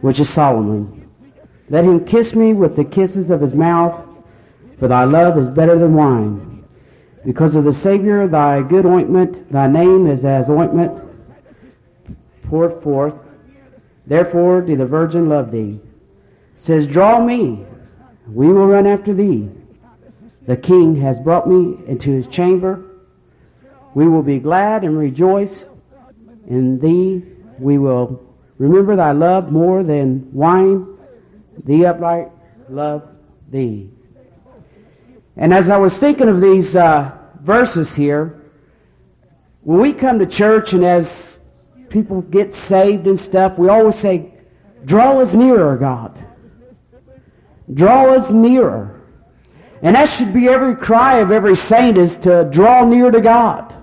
which is Solomon. Let him kiss me with the kisses of his mouth, for thy love is better than wine. Because of the Savior, thy good ointment, thy name is as ointment poured forth. Therefore do the virgin love thee. Says, draw me, we will run after thee. The King has brought me into his chamber. We will be glad and rejoice in thee. We will remember thy love more than wine. The upright love thee. And as I was thinking of these verses here, when we come to church and as people get saved and stuff, we always say, draw us nearer, God. Draw us nearer. And that should be every cry of every saint, is to draw near to God.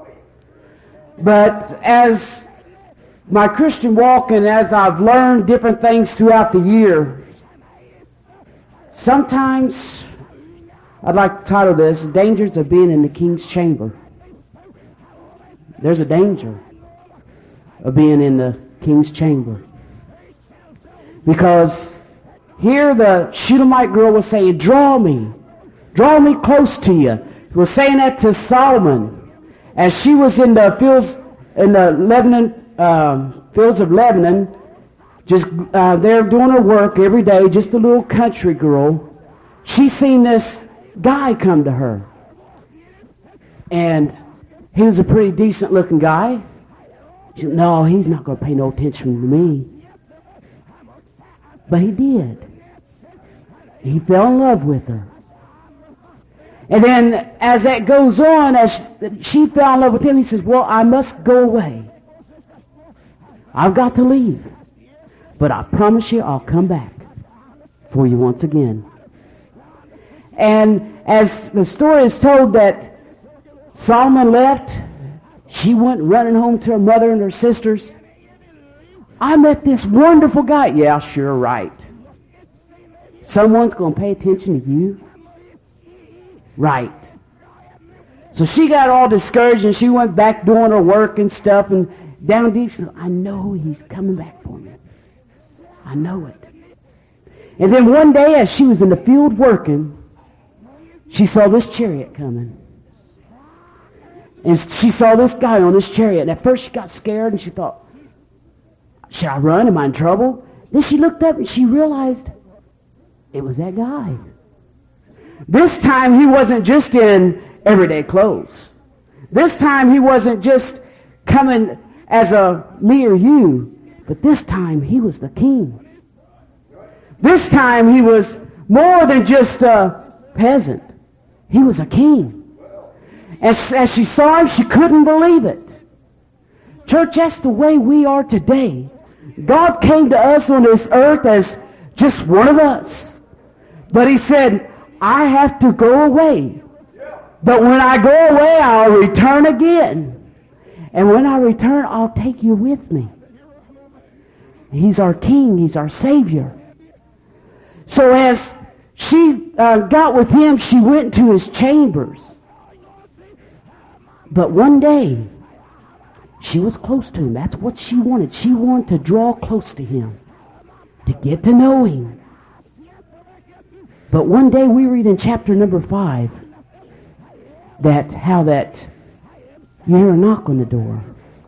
But as my Christian walk and as I've learned different things throughout the year, sometimes I'd like to title this, Dangers of Being in the King's Chamber. There's a danger of being in the King's Chamber. Because here the Shulamite girl was saying, draw me close to you. She was saying that to Solomon as she was in the fields of Lebanon, just there doing her work every day, just a little country girl. She seen this guy come to her, and he was a pretty decent looking guy. She said, no, he's not going to pay no attention to me. But he did. He fell in love with her. And then as that goes on, as she fell in love with him, he says, well, I must go away. I've got to leave. But I promise you I'll come back for you once again. And as the story is told that Solomon left, she went running home to her mother and her sisters. I met this wonderful guy. Yeah, sure, right. Someone's going to pay attention to you? Right. So she got all discouraged and she went back doing her work and stuff, and down deep she said, I know he's coming back for me. I know it. And then one day as she was in the field working, she saw this chariot coming. And she saw this guy on this chariot. And at first she got scared and she thought, should I run? Am I in trouble? Then she looked up and she realized it was that guy. This time he wasn't just in everyday clothes. This time he wasn't just coming as a mere you, but this time he was the king. This time he was more than just a peasant. He was a king. As she saw him, she couldn't believe it. Church, that's the way we are today. God came to us on this earth as just one of us. But he said, I have to go away. But when I go away, I'll return again. And when I return, I'll take you with me. He's our King. He's our Savior. So as she got with him, she went to his chambers. But one day, she was close to him. That's what she wanted. She wanted to draw close to him, to get to know him. But one day we read in chapter number 5 that you hear a knock on the door.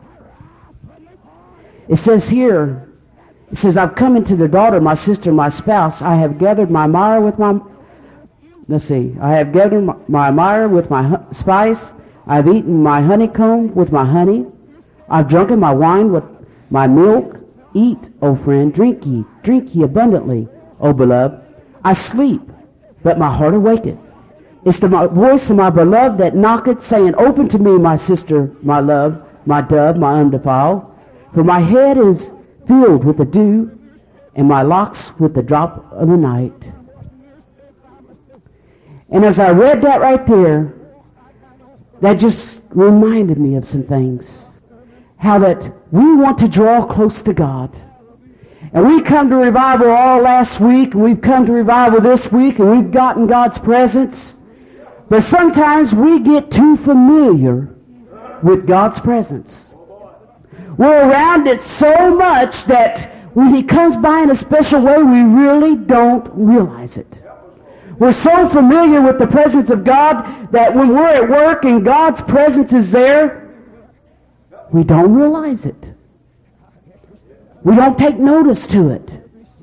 It says here, I've come into the daughter, my sister, my spouse. I have gathered my mire with my spice. I've eaten my honeycomb with my honey. I've drunken my wine with my milk. Eat, O friend, drink ye abundantly, O beloved. I sleep, but my heart awaketh. It's the voice of my beloved that knocketh, saying, open to me, my sister, my love, my dove, my undefiled. For my head is filled with the dew, and my locks with the drop of the night. And as I read that right there, that just reminded me of some things. How that we want to draw close to God. And we come to revival all last week, and we've come to revival this week, and we've gotten God's presence. But sometimes we get too familiar with God's presence. We're around it so much that when He comes by in a special way, we really don't realize it. We're so familiar with the presence of God that when we're at work and God's presence is there, we don't realize it. We don't take notice to it.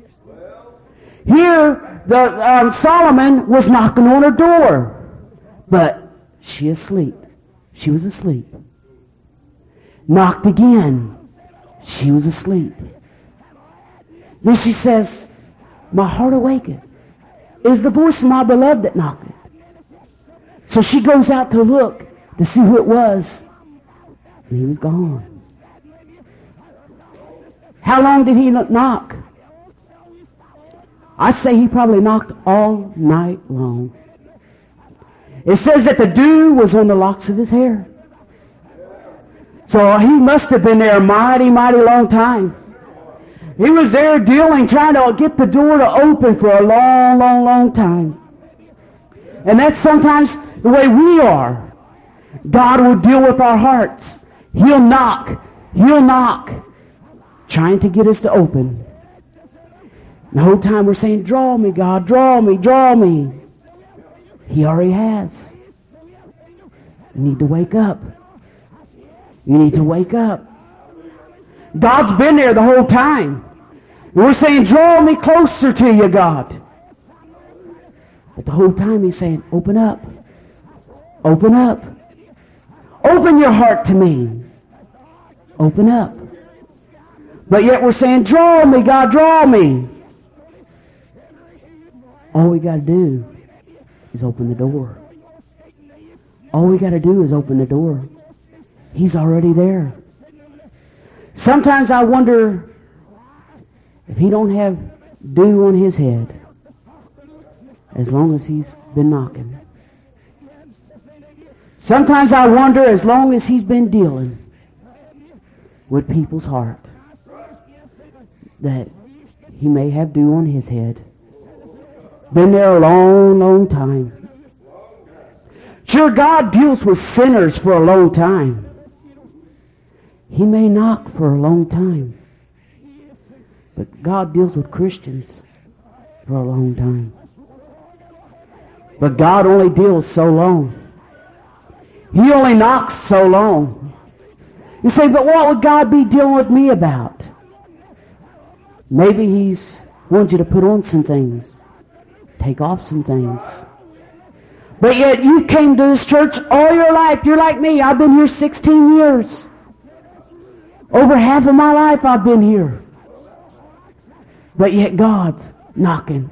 Here, Solomon was knocking on her door, but she asleep. She was asleep. Knocked again. She was asleep. Then she says, my heart awaketh. It is the voice of my beloved that knocketh. So she goes out to look to see who it was. And he was gone. How long did he knock? I say he probably knocked all night long. It says that the dew was on the locks of his hair. So he must have been there a mighty, mighty long time. He was there dealing, trying to get the door to open for a long, long, long time. And that's sometimes the way we are. God will deal with our hearts. He'll knock, trying to get us to open. The whole time we're saying, draw me, God, draw me, draw me. He already has. You need to wake up. You need to wake up. God's been there the whole time. We're saying, draw me closer to you, God. But the whole time He's saying, open up. Open up. Open your heart to me. Open up. But yet we're saying, draw me, God, draw me. All we got to do is open the door. All we got to do is open the door. He's already there. Sometimes I wonder if He don't have dew on His head as long as He's been knocking. Sometimes I wonder as long as He's been dealing with people's heart that He may have dew on His head. Been there a long, long time. Sure, God deals with sinners for a long time. He may knock for a long time. But God deals with Christians for a long time. But God only deals so long. He only knocks so long. You say, but what would God be dealing with me about? Maybe He's wanted you to put on some things. Take off some things. But yet you came to this church all your life. You're like me. I've been here 16 years. Over half of my life I've been here. But yet God's knocking.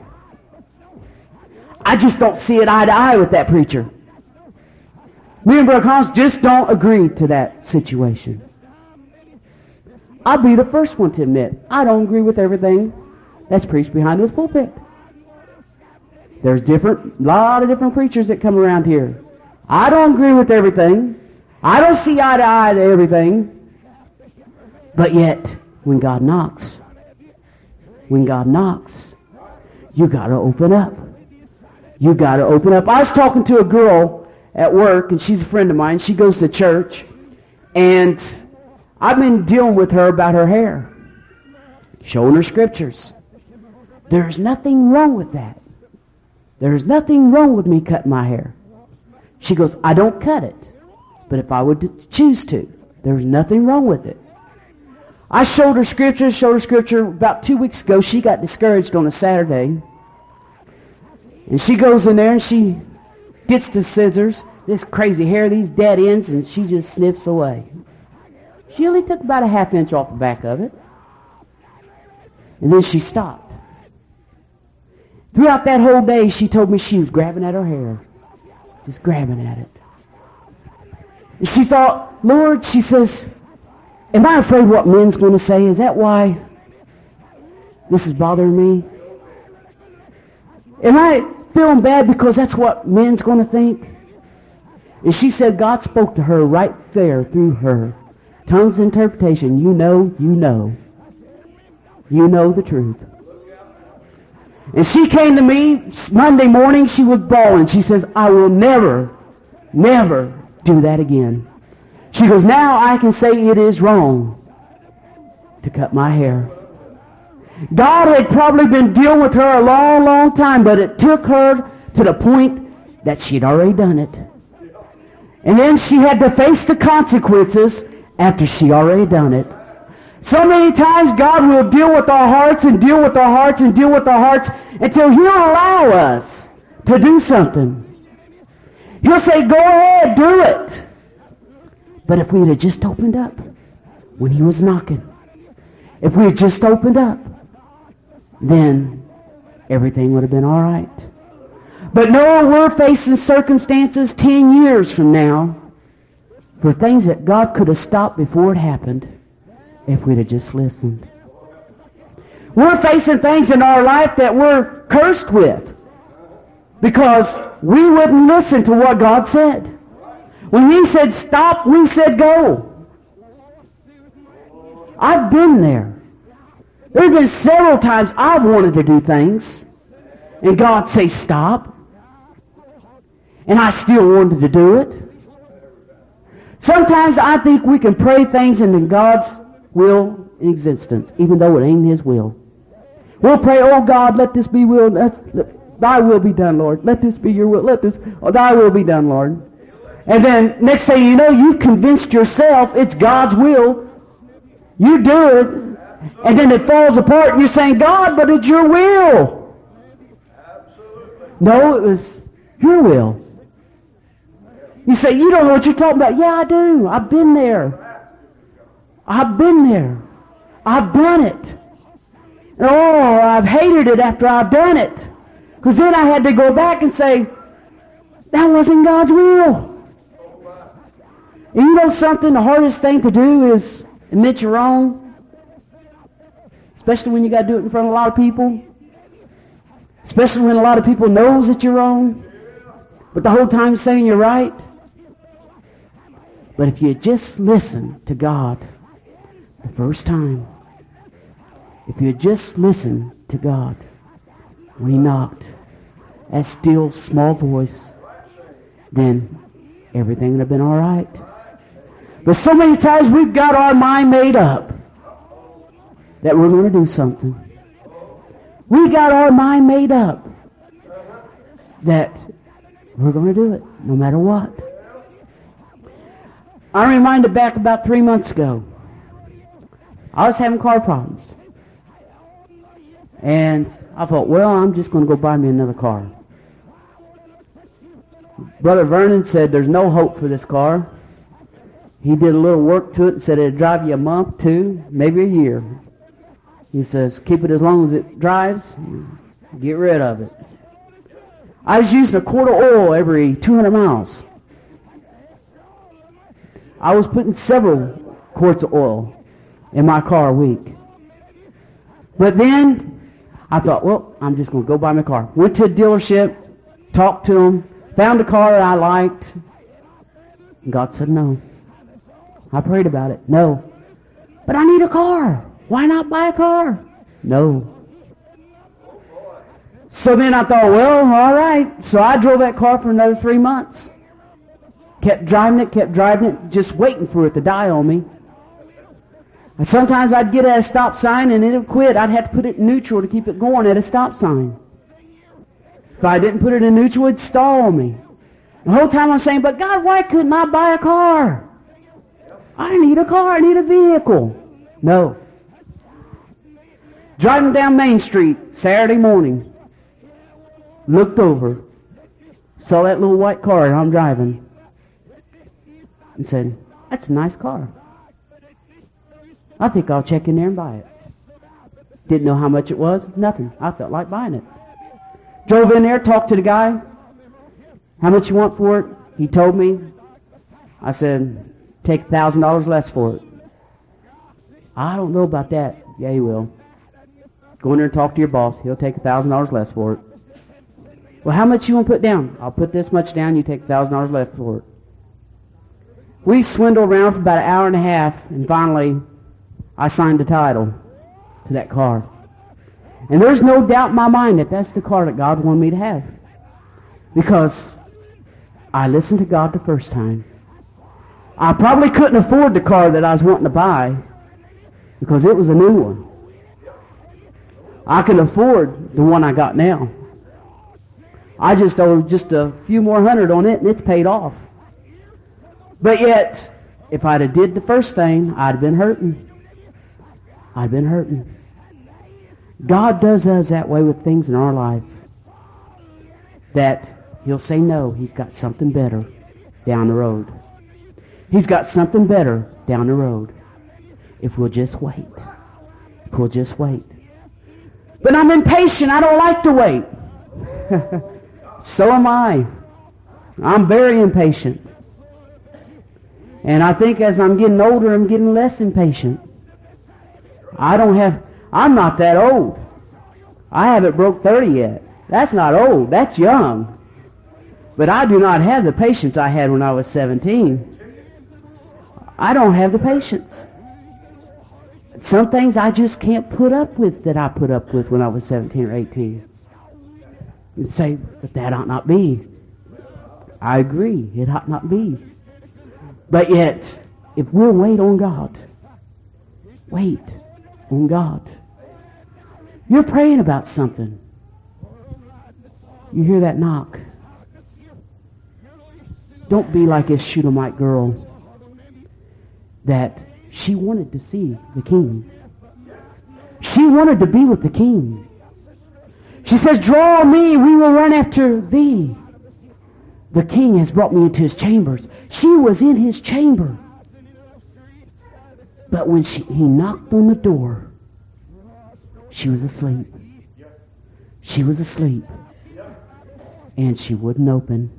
I just don't see it eye to eye with that preacher. Me and Brother Collins just don't agree to that situation. I'll be the first one to admit I don't agree with everything that's preached behind this pulpit. There's a lot of different preachers that come around here. I don't agree with everything. I don't see eye to eye to everything. But yet, when God knocks, you got to open up. You got to open up. I was talking to a girl at work, and she's a friend of mine. She goes to church, and I've been dealing with her about her hair, showing her scriptures. There's nothing wrong with that. There's nothing wrong with me cutting my hair. She goes, I don't cut it, but if I would choose to, there's nothing wrong with it. I showed her scripture. About 2 weeks ago, she got discouraged on a Saturday. And she goes in there and she gets the scissors, this crazy hair, these dead ends, and she just snips away. She only took about a ½ inch off the back of it. And then she stopped. Throughout that whole day, she told me she was grabbing at her hair. Just grabbing at it. And she thought, Lord, she says, am I afraid what men's going to say? Is that why this is bothering me? Am I feeling bad because that's what men's going to think? And she said God spoke to her right there through her. Tongues interpretation. You know the truth. And she came to me Monday morning. She was bawling. She says, I will never do that again. She goes, now I can say it is wrong to cut my hair. God had probably been dealing with her a long, long time, but it took her to the point that she'd already done it. And then she had to face the consequences after she already done it. So many times God will deal with our hearts and deal with our hearts and deal with our hearts until He'll allow us to do something. He'll say, go ahead, do it. But if we had just opened up when He was knocking, if we had just opened up, then everything would have been all right. But no, we're facing circumstances 10 years from now for things that God could have stopped before it happened if we'd have just listened. We're facing things in our life that we're cursed with because we wouldn't listen to what God said. When He said stop, we said go. I've been there. There's been several times I've wanted to do things and God say stop, and I still wanted to do it. Sometimes I think we can pray things into God's will in existence, even though it ain't His will. We'll pray, oh God, let this be will. Thy will be done, Lord. Let this be your will. Thy will be done, Lord. And then next thing you know, you've convinced yourself it's God's will. You do it, and then it falls apart, and you're saying, God, but it's your will. No, it was your will. You say, you don't know what you're talking about. Yeah, I do. I've been there. I've been there. I've done it. Oh, I've hated it after I've done it. Because then I had to go back and say, that wasn't God's will. And you know something? The hardest thing to do is admit you're wrong. Especially when you got to do it in front of a lot of people. Especially when a lot of people knows that you're wrong. But the whole time saying you're right. But if you just listen to God the first time, if you just listen to God when He knocked, that still small voice, then everything would have been all right. But so many times we've got our mind made up that we're going to do something. We got our mind made up that we're going to do it no matter what. I'm reminded back about 3 months ago. I was having car problems. And I thought, well, I'm just going to go buy me another car. Brother Vernon said there's no hope for this car. He did a little work to it and said it'd drive you a month, 2, maybe a year. He says, keep it as long as it drives, get rid of it. I was using a quart of oil every 200 miles. I was putting several quarts of oil in my car a week. But then I thought, well, I'm just going to go buy my car. Went to a dealership, talked to them, found a car I liked. And God said no. I prayed about it. No. But I need a car. Why not buy a car? No. So then I thought, well, all right. So I drove that car for another 3 months. Kept driving it, just waiting for it to die on me. And sometimes I'd get at a stop sign and it would quit. I'd have to put it in neutral to keep it going at a stop sign. If I didn't put it in neutral, it'd stall on me. The whole time I'm saying, but God, why couldn't I buy a car? I need a car. I need a vehicle. No. Driving down Main Street Saturday morning. Looked over. Saw that little white car I'm driving. And said, that's a nice car. I think I'll check in there and buy it. Didn't know how much it was. Nothing. I felt like buying it. Drove in there, talked to the guy. How much you want for it? He told me. I said, take $1,000 less for it. I don't know about that. Yeah, he will. Go in there and talk to your boss. He'll take $1,000 less for it. Well, how much you want to put down? I'll put this much down. You take $1,000 less for it. We swindled around for about an hour and a half, and finally, I signed the title to that car. And there's no doubt in my mind that that's the car that God wanted me to have. Because I listened to God the first time. I probably couldn't afford the car that I was wanting to buy because it was a new one. I can afford the one I got now. I just owe just a few more hundred on it, and it's paid off. But yet, if I'd have did the first thing, I'd have been hurting. I'd been hurting. God does us that way with things in our life, that He'll say no. He's got something better down the road. He's got something better down the road. If we'll just wait. If we'll just wait. But I'm impatient. I don't like to wait. So am I. I'm very impatient. And I think as I'm getting older, I'm getting less impatient. I'm not that old. I haven't broke 30 yet. That's not old. That's young. But I do not have the patience I had when I was 17. I don't have the patience. Some things I just can't put up with that I put up with when I was 17 or 18. You say, but that ought not be. I agree. It ought not be. But yet, if we'll wait on God, wait on God. You're praying about something. You hear that knock. Don't be like this Shunammite girl that she wanted to see the king. She wanted to be with the king. She says, draw me, we will run after thee. The king has brought me into his chambers. She was in his chamber. But when he knocked on the door, she was asleep. She was asleep. And she wouldn't open.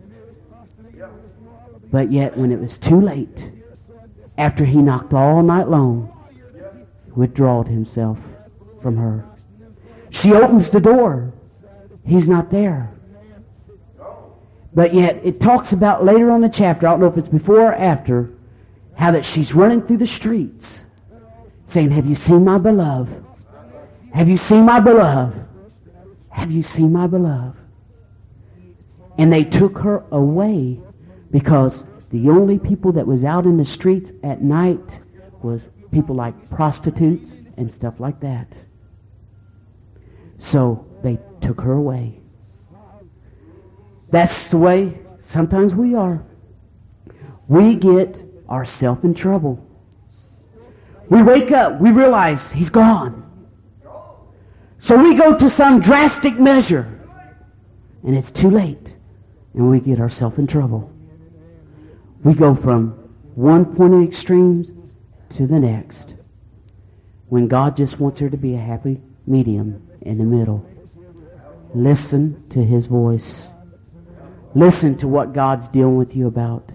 But yet when it was too late, after he knocked all night long, he withdrawed himself from her. She opens the door. He's not there. But yet it talks about later on in the chapter, I don't know if it's before or after, how that she's running through the streets saying, have you seen my beloved? Have you seen my beloved? Have you seen my beloved? And they took her away because the only people that was out in the streets at night was people like prostitutes and stuff like that. So they took her away. That's the way sometimes we are. We get ourselves in trouble. We wake up, we realize he's gone. So we go to some drastic measure, and it's too late, and we get ourselves in trouble. We go from one point of extremes to the next, when God just wants there to be a happy medium in the middle. Listen to his voice. Listen to what God's dealing with you about.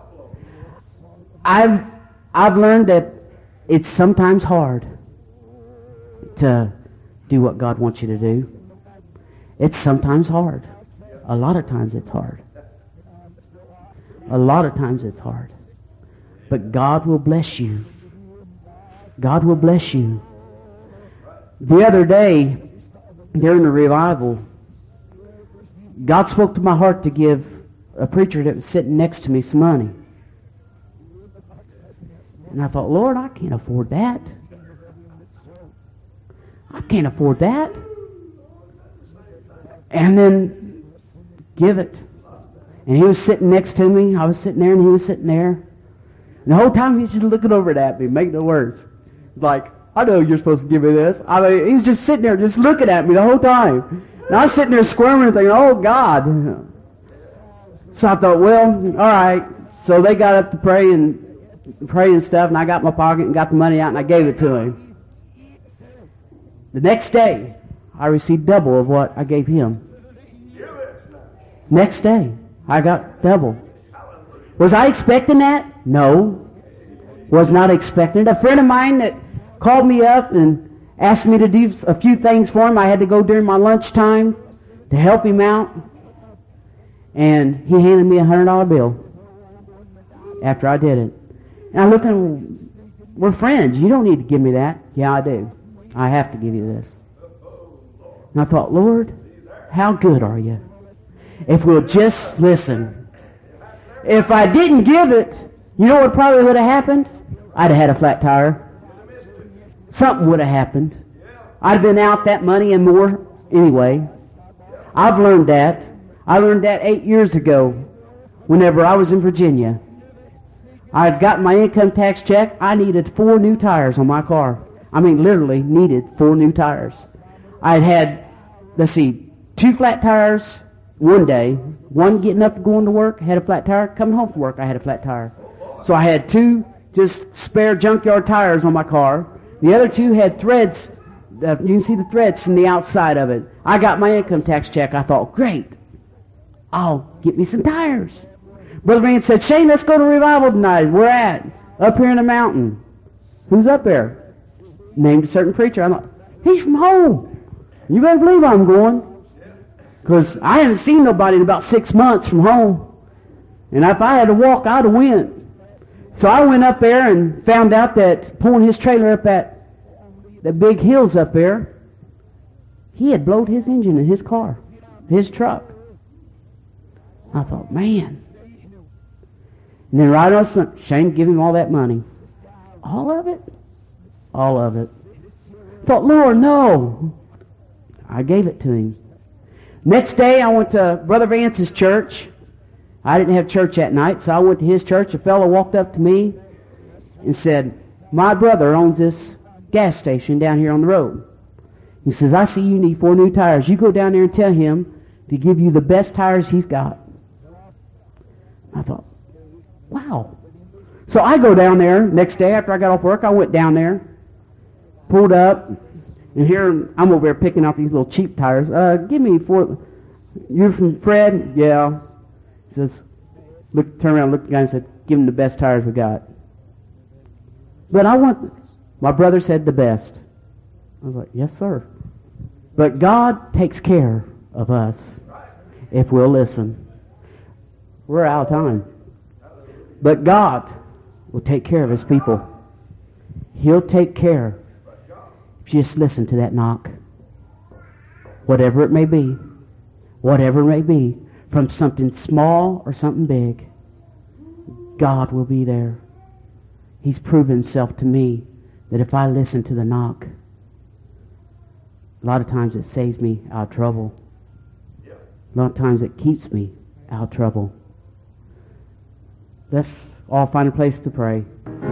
I've learned that it's sometimes hard to do what God wants you to do. It's sometimes hard. A lot of times it's hard. A lot of times it's hard. But God will bless you. God will bless you. The other day, during the revival, God spoke to my heart to give a preacher that was sitting next to me some money. And I thought, Lord, I can't afford that. I can't afford that. And then give it. And he was sitting next to me. I was sitting there and he was sitting there. And the whole time he was just looking over at me, making it worse. Like, I know you're supposed to give me this. I mean, he's just sitting there just looking at me the whole time. And I was sitting there squirming and thinking, oh, God. So I thought, well, all right. So they got up to pray and stuff, and I got my pocket and got the money out and I gave it to him. The next day, I received double of what I gave him. Next day, I got double. Was I expecting that? No. Was not expecting it. A friend of mine that called me up and asked me to do a few things for him. I had to go during my lunchtime to help him out. And he handed me a $100 bill after I did it. And I looked at him, we're friends. You don't need to give me that. Yeah, I do. I have to give you this. And I thought, Lord, how good are you? If we'll just listen. If I didn't give it, you know what probably would have happened? I'd have had a flat tire. Something would have happened. I'd been out that money and more anyway. I've learned that. I learned that 8 years ago whenever I was in Virginia. I had gotten my income tax check. I needed 4 new tires on my car. I mean, literally needed 4 new tires. I had, 2 flat tires one day. One getting up and going to work, had a flat tire. Coming home from work, I had a flat tire. So I had 2 just spare junkyard tires on my car. The other 2 had threads. You can see the threads from the outside of it. I got my income tax check. I thought, great, I'll get me some tires. Brother Van said, Shane, let's go to revival tonight. Where at? Up here in the mountain. Who's up there? Named a certain preacher. I thought, he's from home. You better believe I'm going. Because I hadn't seen nobody in about 6 months from home. And if I had to walk, I'd have went. So I went up there and found out that pulling his trailer up at the big hills up there, he had blowed his engine in his car, his truck. I thought, man. And then right on Sunday, Shane give him all that money. All of it? All of it. Thought, Lord, no. I gave it to him. Next day, I went to Brother Vance's church. I didn't have church that night, so I went to his church. A fellow walked up to me and said, my brother owns this gas station down here on the road. He says, I see you need 4 new tires. You go down there and tell him to give you the best tires he's got. I thought, wow. So I go down there next day after I got off work. I went down there, pulled up, and here I'm over there picking out these little cheap tires. Give me 4. You're from Fred? Yeah. He says, turn around, look at the guy and said, give him the best tires we got. But my brother said the best. I was like, yes, sir. But God takes care of us if we'll listen. We're out of time. But God will take care of his people. He'll take care. Just listen to that knock. Whatever it may be. Whatever it may be. From something small or something big. God will be there. He's proven himself to me that if I listen to the knock, a lot of times it saves me out of trouble. A lot of times it keeps me out of trouble. Let's all find a place to pray.